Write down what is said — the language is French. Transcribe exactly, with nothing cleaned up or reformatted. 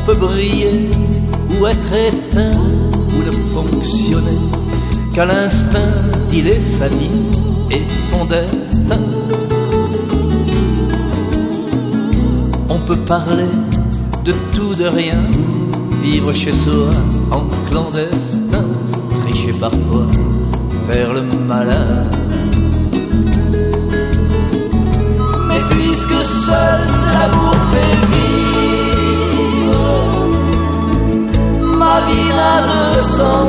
peut briller ou être éteint ou ne fonctionner qu'à l'instinct. Il est sa vie et son destin. On peut parler de tout, de rien, vivre chez soi en clandestin, tricher parfois, faire le malin. Mais puisque seul l'amour fait vivre, ma vie n'a de sens